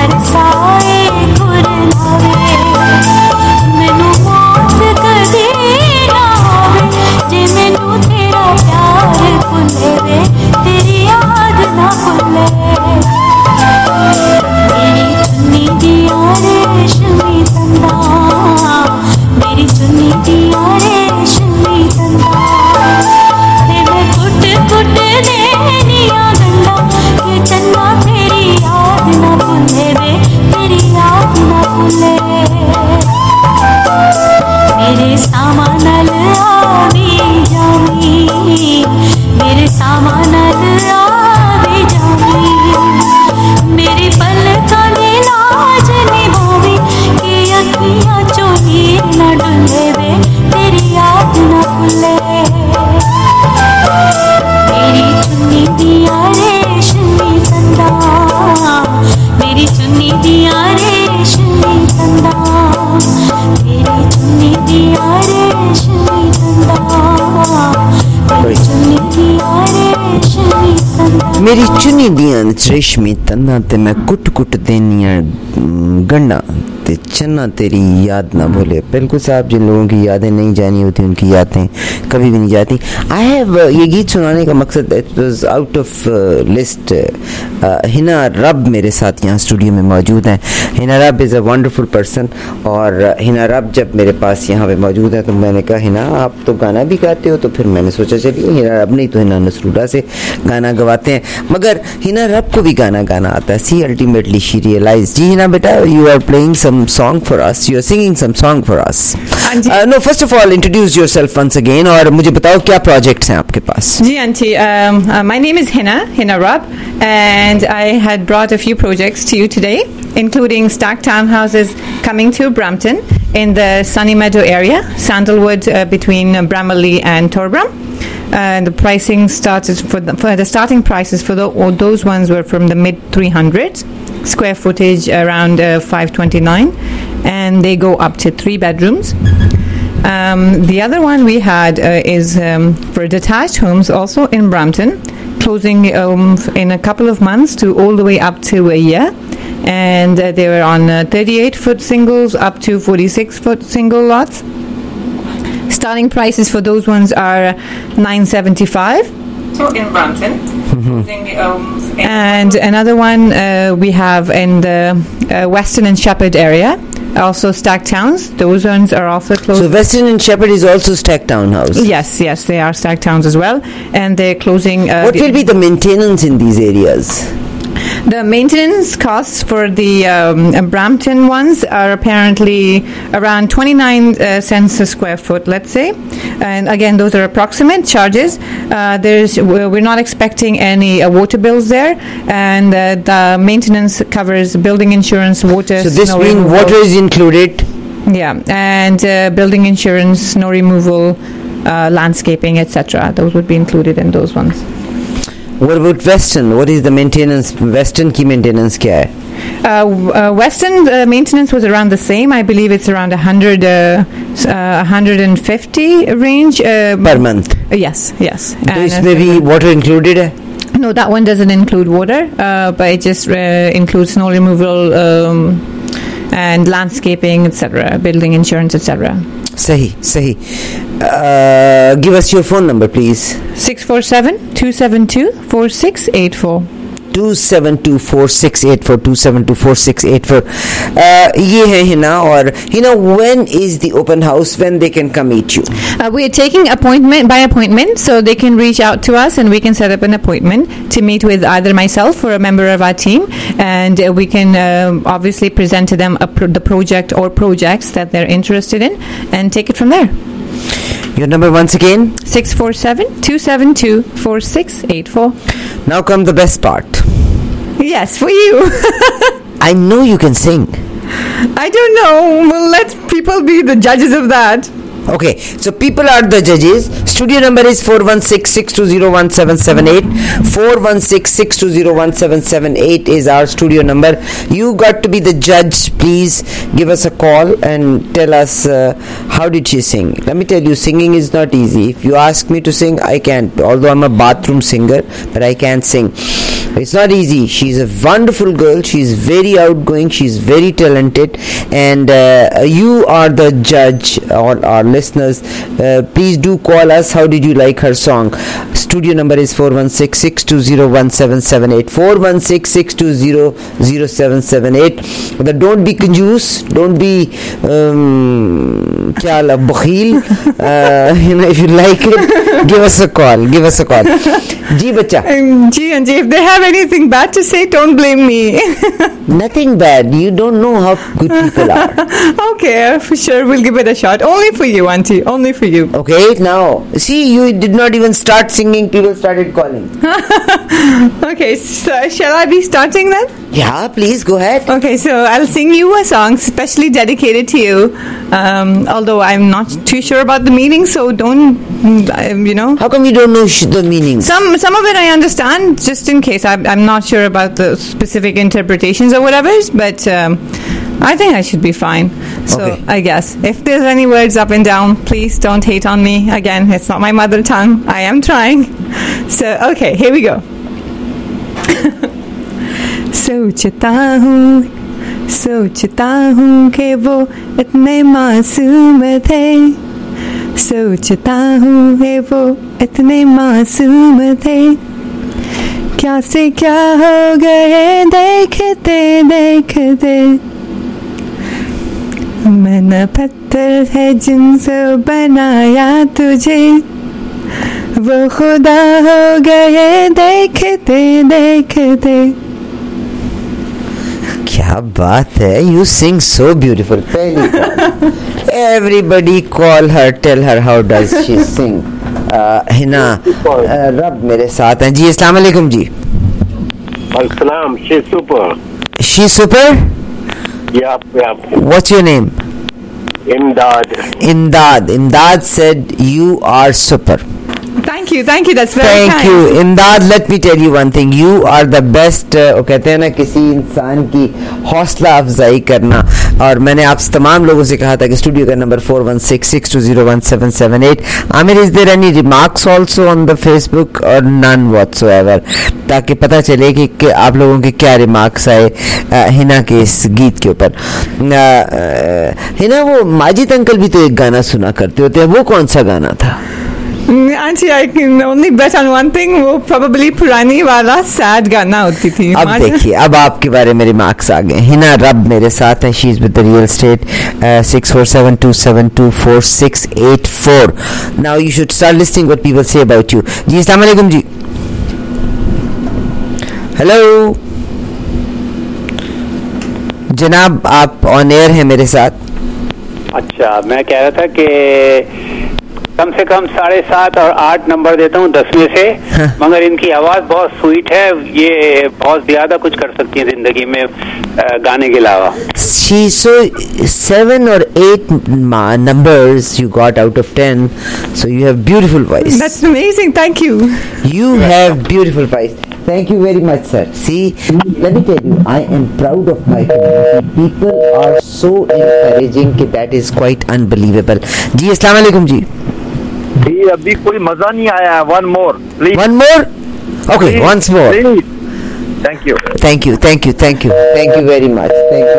बरसाए कुरलावे मैनू मौत कदे ना आवे जे मैनू तेरा प्यार भुले वे तेरी याद ना भुले मेरी चुन्नी दिया रेशमी तंदा मेरी चुन्नी दिया रेशमी तंदा तेरे कुट कुट देनिया गंदा के चन्ना तेरी याद ना भुले वे तेरी याद ना भुले मेरे सामान आवी जावी मेरे सामान आवी जावी मेरे पलकां दे लाज निभावी के अखियां चों नीर ना डुले वे तेरी याद ना भुले मेरी चुन्नी दिया रेशमी तंदा मेरी चुन्नी दिया रेशमी तंदा मेरी चुन्नी दिया रेशमी तंदा मेरी चुन्नी दिया रेशमी तंदा मेरी चुनी दियां रेशमी तन्ना ते मैं कुट कुट देनियां गंडा ते चन्ना तेरी याद ना भूले। बिल्कुल साहब, जिन लोगों की यादें नहीं जानी होती उनकी यादें कभी भी नहीं जाती। आई हैव ये गीत सुनाने का मकसद it was out of list. Hina रब मेरे साथ यहाँ स्टूडियो में मौजूद हैं। हिना रब इज़ अ वंडरफुल पर्सन और हिना रब जब मेरे पास यहाँ पे मौजूद है तो मैंने कहा हिना आप तो गाना भी गाते हो, तो फिर मैंने सोचा चलिए हिना रब नहीं तो हिना नसरूला से गाना गवाते हैं। मगर हिना रब को भी गाना गाना आता है। See ultimately she realize. जी हिना बेटा, you are playing some song for us, you are singing some song for us. No, first of all introduce yourself once again और मुझे बताओ क्या projects हैं आपके पास। जी auntie, my name is Hina Rab, and I had brought a few projects to you today, including stacked townhouses coming to Brampton in the Sunny Meadow area, Sandalwood between Bramley and Torbram. The pricing started for the starting prices for those ones were from the mid 300s, square footage around 529, and they go up to 3 bedrooms. The other one we had is for detached homes, also in Brampton, closing in a couple of months to all the way up to a year, and they were on 38-foot singles up to 46-foot single lots. Starting prices for those ones are $975. So in Brampton. And another one we have in the Weston and Shepherd area, also stacked towns. Those ones are also closed. So Weston and Shepherd is also stacked townhouse. Yes, they are stacked towns as well, and they're closing. What will be the maintenance in these areas? The maintenance costs for the Brampton ones are apparently around 29 cents a square foot, let's say. And again, those are approximate charges. We're not expecting any water bills there, and the maintenance covers building insurance, water. So this means water is included. Yeah, and building insurance, snow removal, landscaping, etc. Those would be included in those ones. What about Weston? What is the maintenance? Weston की maintenance क्या है? Weston maintenance was around the same. I believe it's around 150 range per month. Yes. तो इसमें भी water included है? No, that one doesn't include water, but it just includes snow removal and landscaping, etc., building insurance, etc. सही. Give us your phone number, please. 647-272-4684. 272-4684. 272-4684. ये है हिना. और Hina, when is the open house? When they can come meet you? We are taking appointment by appointment, so they can reach out to us and we can set up an appointment to meet with either myself or a member of our team, and we can obviously present to them the project or projects that they're interested in and take it from there. Your number once again? 647-272-4684. Now come the best part. Yes, for you. I know you can sing. I don't know. We'll let people be the judges of that. Okay, so people are the judges. Studio number is 416-620-1778. 416-620-1778 is our studio number. You got to be the judge. Please give us a call and tell us how did she sing. Let me tell you, singing is not easy. If you ask me to sing, I can't. Although I'm a bathroom singer, but I can't sing. It's not easy. She's a wonderful girl. She's very outgoing. She's very talented. And you are the judge, all our listeners. Please do call us. How did you like her song? Studio number is 416-620-1778. 416-620-0778. Don't be कंजूस. Don't be bakhil. If you like it, give us a call. जी बच्चा. जी Anji, if they have anything bad to say, don't blame me. Nothing bad. You don't know how good people are. Okay, for sure, we'll give it a shot. Only for you, Auntie. Only for you. Okay, now see, you did not even start singing. People started calling. Okay, so shall I be starting then? Yeah, please go ahead. Okay, so I'll sing you a song specially dedicated to you. Although I'm not too sure about the meaning, so don't, How come you don't know the meaning? Some of it I understand, just in case. I'm not sure about the specific interpretations or whatever, but I think I should be fine. So Okay. I guess if there's any words up and down, please don't hate on me. Again, it's not my mother tongue. I am trying. So okay, here we go. सोचता हूँ कि वो इतने मासूम थे. सोचता हूँ कि वो इतने मासूम थे. क्या से क्या हो गए देखते देखते. मैंने पत्थर है जिनसे बनाया तुझे, वो खुदा हो गए देखते देखते. क्या बात है. You sing so beautiful. पहली call. Everybody call her, tell her how does she sing. Hina रब मेरे साथ हैं जी. अस्सलाम वालेकुम जी. Assalam. She's super. She's super? Yep. What's your name? Imdad. Imdad said you are super. Thank you. That's very Thank kind. you, Imdad. Let me tell you one thing. You are the best. वो कहते हैं ना किसी इंसान की हौसला अफजाई करना. और मैंने आप तमाम लोगों से कहा था कि स्टूडियो का number 416-620-1778. Amir, is there any remarks also on the Facebook or none whatsoever? ताकि पता चले कि आप लोगों के क्या रिमार्क्स आए हिना के इस गीत के ऊपर. हिना, वो माजिद अंकल भी तो एक गाना सुना करते होते हैं. वो कौन सा गाना था? Auntie, I can only bet on one thing. वो probably पुरानी वाला sad गाना होती थी. अब देखिए, अब आपके बारे में रिमार्क्स आ गए. हिना रब मेरे साथ है. She is with the real estate. 6472724684. Now you should start listing what people say about you. जी अस्सलाम वालेकुम जी. हेलो जनाब, आप ऑन एयर हैं मेरे साथ. अच्छा, मैं कह रहा था कि कम से कम 7.5 और 8 नंबर देता हूँ 10 में से. मगर इनकी आवाज बहुत स्वीट है. ये बहुत ज्यादा कुछ कर सकती है जिंदगी में गाने के अलावा. So 7 or 8 numbers you got out of 10. So you have beautiful voice. That's amazing. Thank you. You have beautiful voice. Thank you very much, sir. See, let me tell you, I am proud of my community. People are so encouraging that is quite unbelievable. जी अस्सलाम वालेकुम जी. जी अभी कोई मजा नहीं आया. One more, please. One more? Okay, please, once more. Please. Thank you very much.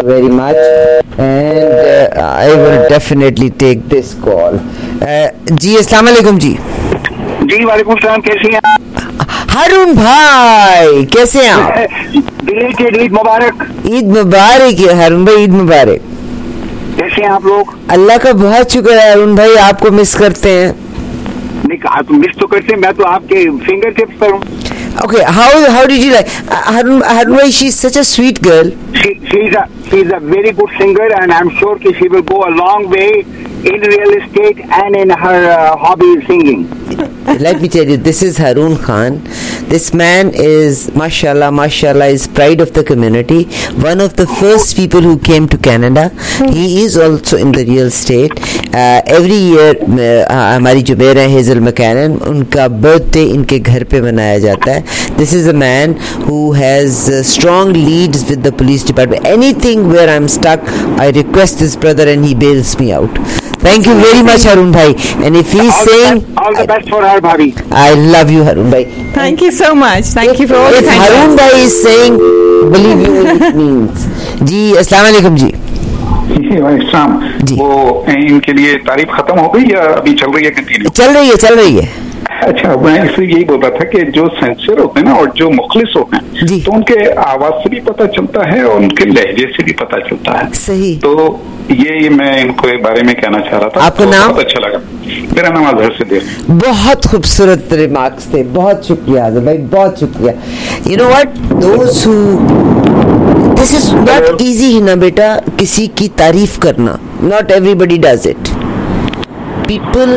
And I will definitely take this call. जी अस्सलाम वालेकुम जी. जी वालेकुम सलाम. कैसे हैं आप? हारून भाई कैसे हैं आप? ईद मुबारक. ईद मुबारक हारून भाई. ईद मुबारक. कैसे हैं आप लोग? अल्लाह का बहुत शुक्र है हारून भाई. आपको मिस करते हैं. आप मिस तो करते हैं, मैं तो आपके फिंगर टिप्स पर हूँ. Okay, how did you like Harun? She's such a sweet girl. She's a very good singer, and I'm sure she will go a long way in real estate and in her hobby singing. Let me tell you, this is Harun Khan. This man is, mashallah, is pride of the community. One of the first people who came to Canada. He is also in the real estate. Every year, हमारी जो mayor है hazel मैकैनन, उनका birthday इनके घर पे मनाया जाता है. This is a man who has strong leads with the police department. Anything where I'm stuck, I request this brother and he bails me out. Thank you very much, Harun bhai. And if he's saying, all the best for her, bhabhi. I love you, Harun bhai. Thank you so much. Thank you for all the If kind Harun words. bhai is saying, believe you, it means. जी अस्सलाम वालेकुम जी. इस्लाम वो इनके लिए तारीफ खत्म हो गई या अभी चल रही है कंटिन्यू? चल रही है. अच्छा, मैं इसलिए यही बोल रहा था कि जो सेंसर होते हैं ना और जो मुखलिस होते हैं तो उनके आवाज से भी पता चलता है और उनके लहजे से भी पता चलता है. सही. तो ये मैं इनको बारे में कहना चाह रहा था. आपका नाम? बहुत अच्छा लगा. मेरा नाम अजहर सिद्दीक. बहुत खूबसूरत रिमार्क्स थे. बहुत शुक्रिया आज़म भाई, बहुत शुक्रिया. You know what? Those who this is not easy ना बेटा, किसी की तारीफ करना. Not everybody does it. People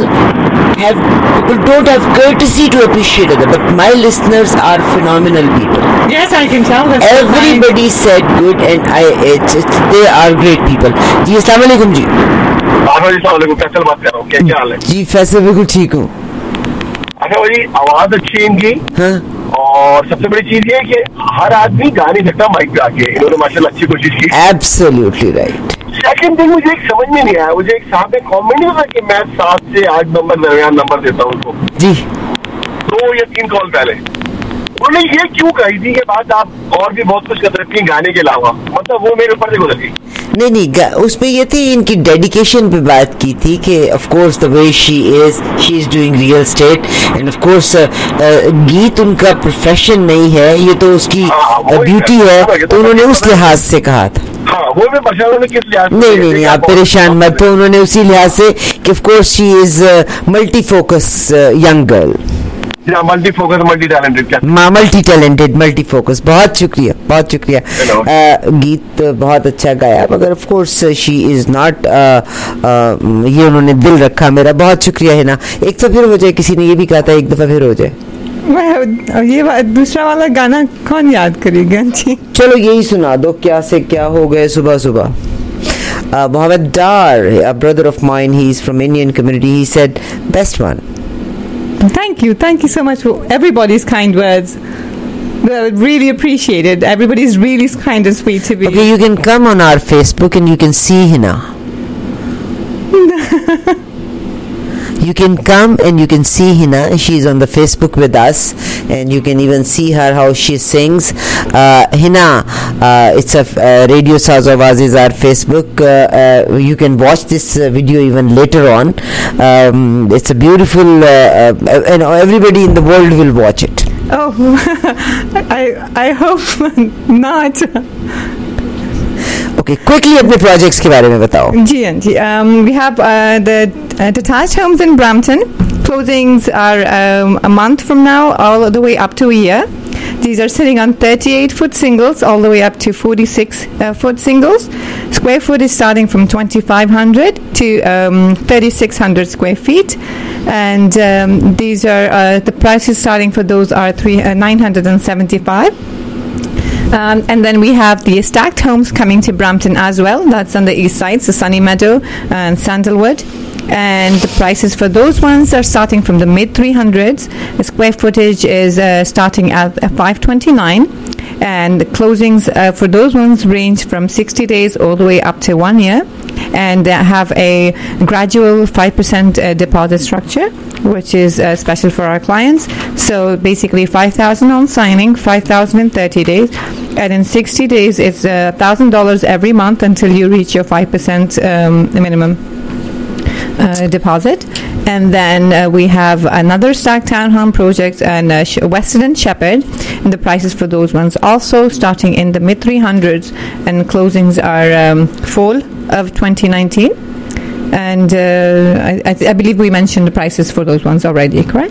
don't have courtesy to appreciate other, but my listeners are phenomenal people. Yes, I can tell that. Everybody said good, and they are great people. जी अस्सलाम वालेकुम जी. फैसल बात कर रहा हूँ. क्या हाल है जी? फैसल बिल्कुल ठीक हूँ. अच्छा भाई, आवाज अच्छी है इनकी. हाँ. और सबसे बड़ी चीज ये है कि हर आदमी गा नहीं सकता माइक पे आके. इन्होंने माशाल्लाह अच्छी कोशिश की. Absolutely right. सेकंड थिंग, मुझे एक समझ में नहीं आया. मुझे एक साहब ने कॉमेंट नहीं था कि मैं 7 से 8 नंबर दरमियान नंबर देता हूँ उनको. जी. 2 या 3 कॉल पहले उन्होंने ये क्यों कही थी कि बाद आप और भी बहुत कुछ कर सकती हैं गाने के अलावा? मतलब वो मेरे ऊपर से गुजर गई. नहीं, उसमें ये थी इनकी डेडिकेशन पे बात की थी कि of course the way she is doing real estate, and of course गीत उनका प्रोफेशन नहीं है, ये तो उसकी ब्यूटी है, तो उन्होंने उस लिहाज से कहा था. हाँ, वो मैं परेशान किस लिहाज से? नहीं, आप परेशान मत हो. उन्होंने उसी लिहाज से कि of course she is multi focus young girl. Multi focus, multi talented. Multi talented, multi focus. बहुत शुक्रिया, बहुत शुक्रिया. गीत बहुत अच्छा गाया, मगर of course she is not, ये उन्होंने दिल रखा मेरा. बहुत शुक्रिया है ना. एक तो फिर हो जाए, किसी ने ये भी कहा था एक दफा फिर हो जाए. ये दूसरा वाला गाना कौन याद करेगा जी? चलो यही सुना दो. क्या से क्या हो गए सुबह सुबह. Mohammed Dar, a brother of mine, he's from Indian community, he said best one. Thank you so much for everybody's kind words. Really appreciate it. Everybody's really kind and sweet to me. Okay, you can come on our Facebook and you can see Hina. You can come and you can see Hina. She's on the Facebook with us, and you can even see her how she sings. Hina, it's a Radio Saaz Awaz is our Facebook. You can watch this video even later on. It's a beautiful, and everybody in the world will watch it. Oh, I hope not. Okay, quickly अपने projects के बारे में बताओ. जी. We have the detached homes in Brampton. Closings are a month from now, all the way up to a year. These are sitting on 38-foot singles, all the way up to 46-foot singles. Square foot is starting from 2,500 to 3,600 square feet, and these are the prices starting for those are 975. And then we have the stacked homes coming to Brampton as well. That's on the east side, so Sunny Meadow and Sandalwood. And the prices for those ones are starting from the mid 300s. The square footage is starting at 529. And the closings for those ones range from 60 days all the way up to 1 year. And have a gradual 5% deposit structure, which is special for our clients. So basically $5,000 on signing, $5,000 in 30 days. And in 60 days, it's $1,000 every month until you reach your 5% minimum deposit. And then we have another stacked townhome project and Weston and Shepherd, and the prices for those ones also starting in the mid 300s, and closings are fall of 2019. And I believe we mentioned the prices for those ones already, correct?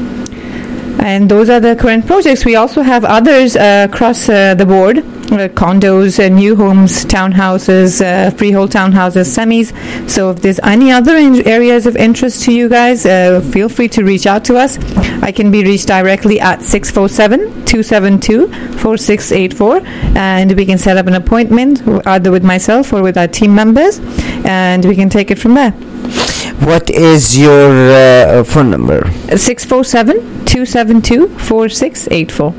And those are the current projects. We also have others across the board, condos, new homes, townhouses, freehold townhouses, semis. So if there's any other areas of interest to you guys, feel free to reach out to us. I can be reached directly at 647-272-4684, and we can set up an appointment either with myself or with our team members, and we can take it from there. What is your phone number? 647-272-4684.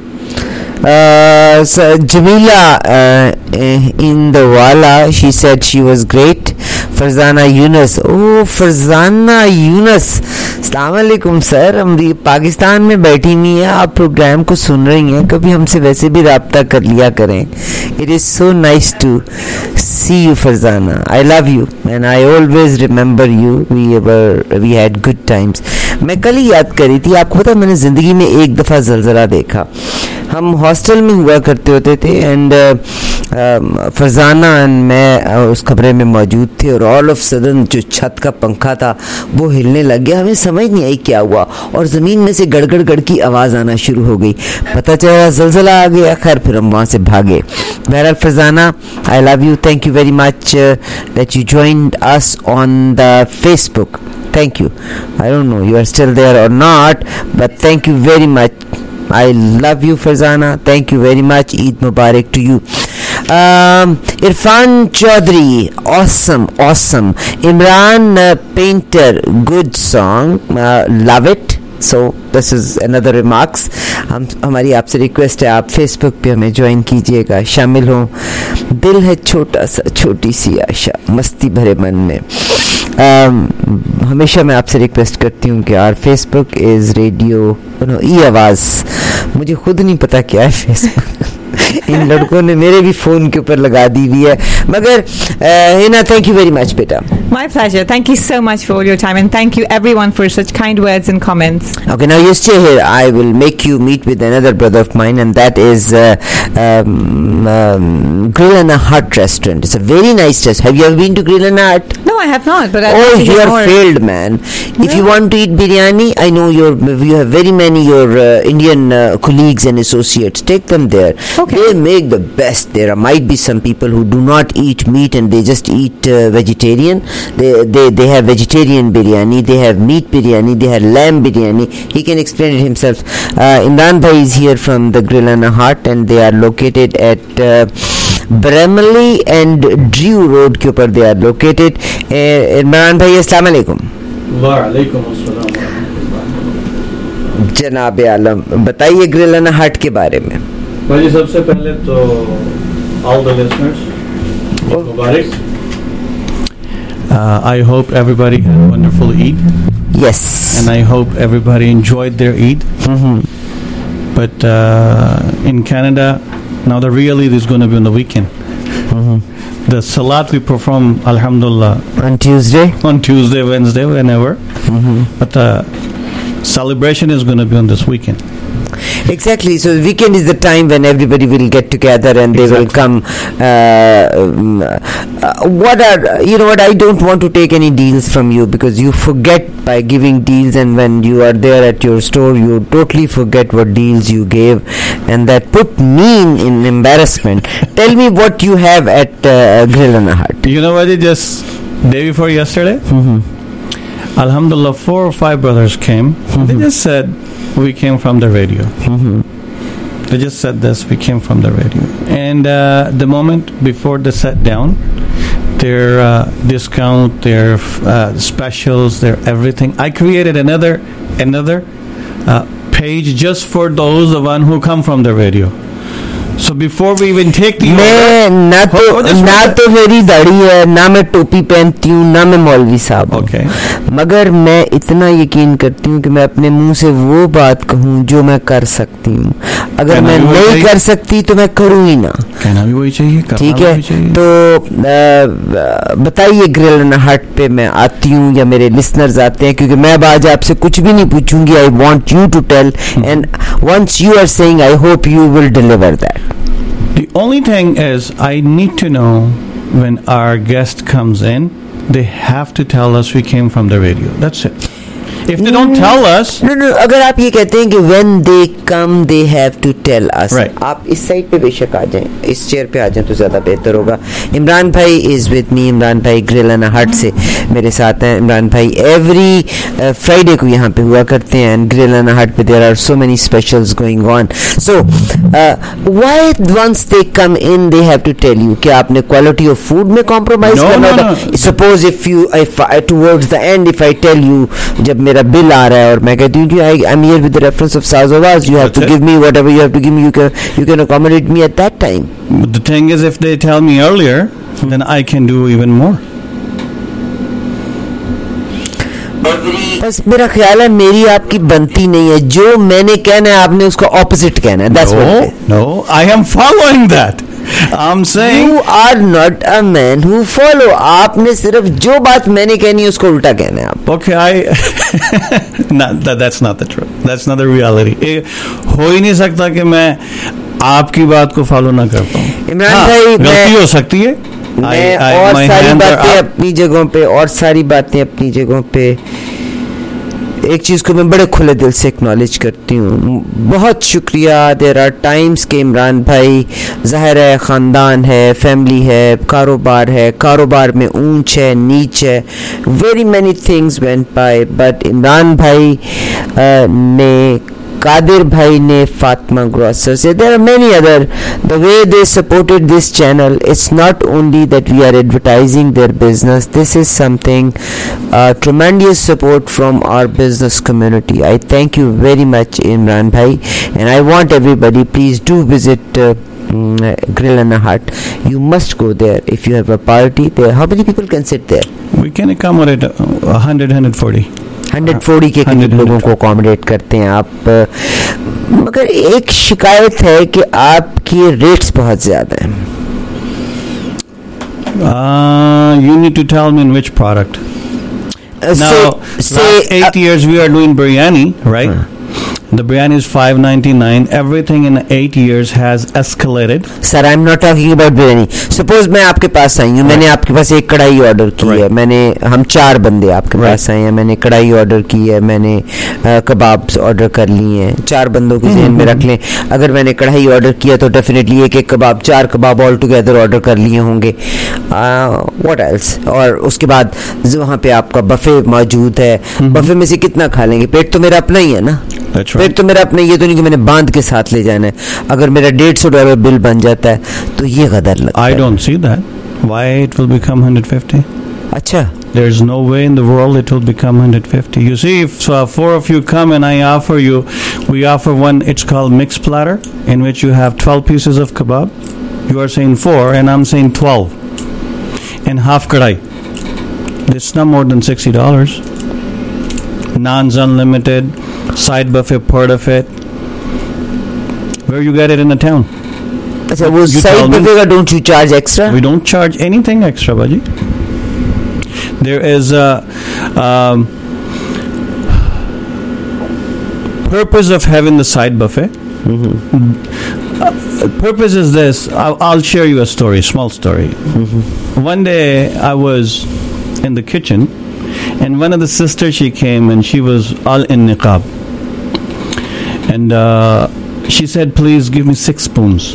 So Jamila in the Wala, she said she was great Farzana Yunus, ओ फरजाना यूनस, अस्सलाम वालेकुम sir. हम भी पाकिस्तान में बैठी हुई हैं, आप programme को सुन रही हैं, कभी हमसे वैसे भी राब्ता कर लिया करें। It is so nice to see you Farzana, I love you and I always remember you, we had good times. मैं कल ही याद करी थी, आपको पता है मैंने ज़िंदगी में एक दफ़ा ज़लज़ला देखा। हम हॉस्टल में हुआ करते होते थे एंड फरजाना एंड मैं उस कमरे में मौजूद थे और ऑल ऑफ सडन जो छत का पंखा था वो हिलने लग गया। हमें समझ नहीं आई क्या हुआ और ज़मीन में से गड़गड़ गड़ की आवाज़ आना शुरू हो गई। पता चला ज़लज़ला आ गया। खैर फिर हम वहाँ से भागे। बहरहाल Farzana, I love you, thank you very much that you joined us on the Facebook. Thank you. I don't know you are still there or not, but thank you very much. I love you Farzana. Thank you very much. Eid Mubarak to you. Irfan Chaudhary, awesome. Imran Painter, good song, love it. So this is another remarks. हमारी आपसे request है आप Facebook पे हमें join कीजिएगा, शामिल हों। दिल है छोटा सा, छोटी सी आशा, मस्ती भरे मन में। हमेशा मैं आपसे रिक्वेस्ट करती हूँ कि यार फेसबुक इज़ रेडियो ई आवाज़। मुझे खुद नहीं पता क्या है फेसबुक इन लड़कों ने मेरे भी फ़ोन के ऊपर लगा दी हुई है। मगर Hina, thank you very much बेटा। My pleasure. Thank you so much for all your time and thank you everyone for such kind words and comments. Okay, now you stay here. I will make you meet with another brother of mine and that is Grill and a Hut restaurant. It's a very nice restaurant. Have you ever been to Grill and a Hut? No, I have not. But you are failed, man. If you want to eat biryani, I know you have very many your Indian colleagues and associates. Take them there. Okay. They make the best. There might be some people who do not eat meat and they just eat vegetarian. They have vegetarian biryani, they have meat biryani, they have lamb biryani. He can explain it himself. Imran Bhai is here from the Grill and a Hut and they are located at Bramley and Drew Road के ऊपर they are located. Imran Bhai, अस्सलाम वालेकुम। वालेकुम अस्सलाम। जनाब आलम, बताइए grill and हट के बारे में। भाई सबसे पहले तो all the listeners, Mubarak. I hope everybody had a wonderful Eid. Yes. And I hope everybody enjoyed their Eid. But in Canada, now the real Eid is going to be on the weekend. The Salat we perform, Alhamdulillah, on Tuesday, Wednesday, whenever. But the celebration is going to be on this weekend. Exactly. So the weekend is the time when everybody will get together and they will come. I don't want to take any deals from you because you forget by giving deals, and when you are there at your store, you totally forget what deals you gave, and that put me in embarrassment. Tell me what you have at Grill and a Hut. You know what? Just day before yesterday, Alhamdulillah, 4 or 5 brothers came. They just said, we came from the radio. They just said this, we came from the radio. And the moment before they sat down, their discount, their specials, their everything. I created another page just for those the one who come from the radio. So before we even take the ना तो मेरी दाढ़ी है, ना मैं टोपी पहनती हूँ, ना मैं मौलवी साहब हूँ। मगर मैं इतना यकीन करती हूँ कि मैं अपने मुंह से वो बात कहूँ जो मैं कर सकती हूँ। अगर मैं नहीं कर सकती तो मैं करूँ ही ना। कहना भी वही चाहिए, ठीक है। तो बताइए ग्रिल एंड हट पे मैं आती हूँ या मेरे लिसनर्स आते हैं, क्योंकि मैं आज आपसे कुछ भी नहीं पूछूंगी। I want you to tell and once you are saying I hope you will deliver that. The only thing is, I need to know when our guest comes in, they have to tell us we came from the radio. That's it. If they don't tell us, no. अगर आप ये कहते हैं कि when they come they have to tell us, right. आप इस side पे बेशक आ जाएं, इस चेयर पे आ जाएं तो ज़्यादा बेहतर होगा। इमरान भाई इज़ विद मी। इमरान भाई ग्रिल एंड हट से मेरे साथ हैं। इमरान भाई एवरी फ्राइडे को यहाँ पे हुआ करते हैं एंड ग्रिल एंड हट पे there are so many specials going on. So why once they come in they have to tell you कि आपने क्वालिटी ऑफ फूड में कॉम्प्रोमाइज करना था? Suppose if towards the end if I tell you, जब मेरा bill आ रहा है और मैं कहती हूँ I am here with the reference of Sazawaz, you have to give me whatever you have to give me, you can accommodate me at that time. The thing is, if they tell me earlier, then I can do even more. बस मेरा ख्याल है मेरी आपकी बनती नहीं है, जो मैंने कहना है आपने उसको ऑपोजिट कहना है. That's what No, I am following that. I'm saying you are not a man who follow. आपने सिर्फ जो बात मैंने कहनी है उसको उल्टा कहना है आप. Okay, that's not the truth. That's not the reality. हो ही नहीं सकता कि मैं आपकी बात को फॉलो ना कर पाऊँ. इमरान भाई, गलती हो सकती है. और सारी बातें अपनी जगहों पे, और सारी बातें अपनी जगहों पे. एक चीज़ को मैं बड़े खुले दिल से एक्नॉलेज करती हूँ, बहुत शुक्रिया. देयर आर टाइम्स के इमरान भाई, ज़ाहिर है ख़ानदान है, फैमिली है, कारोबार है, कारोबार में ऊंच है, नीच है, very many things went by, but Imran भाई ने, कादिर भाई ने, फातिमा ग्रोसर से, there are many other, the way they supported this channel, it's not only that we are advertising their business, this is something tremendous support from our business community. I thank you very much Imran bhai, and I want everybody, please do visit Grill and a Hut. You must go there if you have a party there. How many people can sit there? We can accommodate 140 के करीब लोगों को accommodate करते हैं आप. मगर एक शिकायत है कि आपके रेट्स बहुत ज्यादा हैं. You need to tell me in which product. Now, last 8 years we are doing biryani, right? The biryani is $5.99. Everything in 8 years has escalated. Sir, I'm not talking about biryani. Suppose मैं आपके पास आई हूँ, मैंने आपके पास एक कढ़ाई order की है, हम 4 बंदे आपके पास आए हैं, मैंने कढ़ाई ऑर्डर की है, मैंने कबाब्स ऑर्डर कर लिए हैं. 4 बंदों के ज़हन में रख लें, अगर मैंने कढ़ाई ऑर्डर किया तो डेफिनेटली एक कबाब, 4 कबाब ऑल टुगेदर ऑर्डर कर लिए होंगे. What else? और उसके बाद वहाँ पे आपका बफे मौजूद है. बफे में से कितना खा लेंगे? पेट तो मेरा अपना ही है ना. पेट तो मेरा अपना, ये तो नहीं कि मैंने बांध के साथ ले जाना है. अगर मेरा $150 बिल बन जाता है तो ये गदर लगता है. I don't see that. Why it will become 150? अच्छा. There's no way in the world it will become 150. You see, if 4 of you come and I offer you, we offer one, it's called mixed platter, in which you have 12 pieces of kebab. You are saying 4 and I'm saying 12. And half kadai. It's not more than $60. Naans unlimited, side buffet, part of it. Where you get it in the town? अच्छा, वो side buffet का don't you charge extra? We don't charge anything extra, Baji. There is a purpose of having the side buffet. Purpose is this. I'll share you a story, small story. One day I was in the kitchen, and one of the sisters, she came and she was all in niqab, and she said, please give me 6 spoons.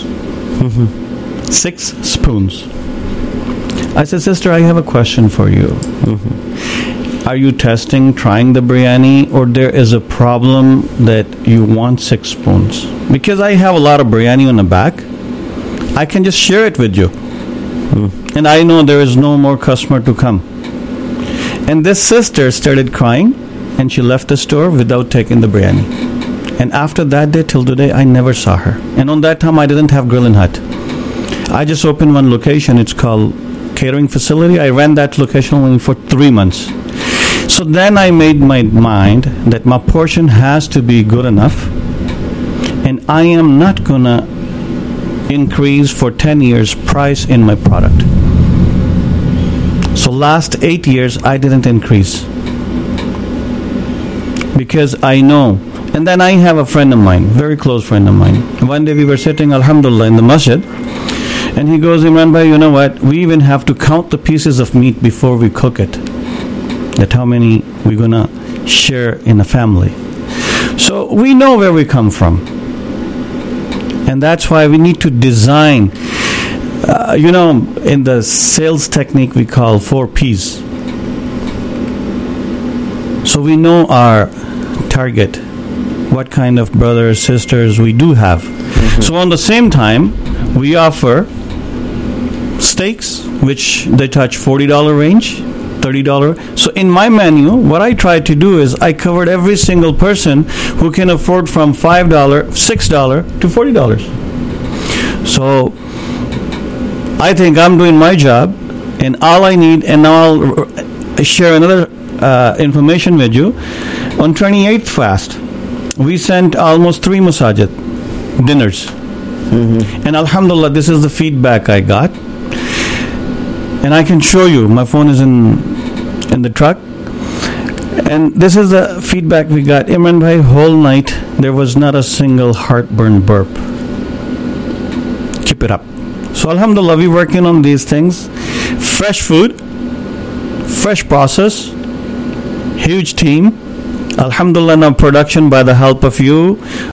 6 spoons. I said, sister, I have a question for you. Are you trying the biryani, or there is a problem that you want 6 spoons? Because I have a lot of biryani on the back, I can just share it with you. And I know there is no more customer to come. And this sister started crying, and she left the store without taking the biryani. And after that day till today, I never saw her. And on that time, I didn't have Grill and Hut. I just opened one location. It's called Catering Facility. I ran that location only for 3 months. So then I made my mind that my portion has to be good enough, and I am not gonna increase for 10 years price in my product. So last 8 years I didn't increase, because I know. And then I have a friend of mine, very close friend of mine. One day we were sitting, alhamdulillah, in the masjid, and he goes, Imran bhai, you know what, we even have to count the pieces of meat before we cook it, that how many we're gonna share in a family. So we know where we come from, and that's why we need to design, in the sales technique we call 4 P's. So we know our target, what kind of brothers, sisters we do have. So on the same time, we offer steaks, which they touch $40 range, $30. So in my menu, what I try to do is I covered every single person who can afford from $5, $6 to $40. So I think I'm doing my job, and all I need, and now I'll share another information with you. On 28th fast, we sent almost 3 masajid dinners. And alhamdulillah, this is the feedback I got. And I can show you. My phone is in the truck. And this is the feedback we got. Imran bhai, whole night, there was not a single heartburn burp. Keep it up. So alhamdulillah, we're working on these things. Fresh food, fresh process, huge team. Alhamdulillah, now production by the help of you.